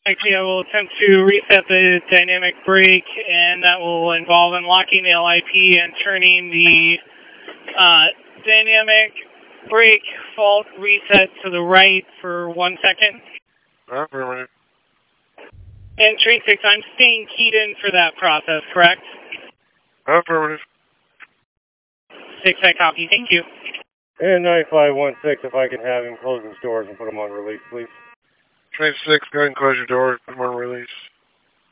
Actually, I will attempt to reset the dynamic brake, and that will involve unlocking the LIP and turning the dynamic brake fault reset to the right for 1 second. Affirmative. And train 6, I'm staying keyed in for that process, correct? Affirmative. 6, I copy. Thank you. And 9516, if I can have him close his doors and put him on release, please. Train 6, go ahead and close your doors. Put them on release.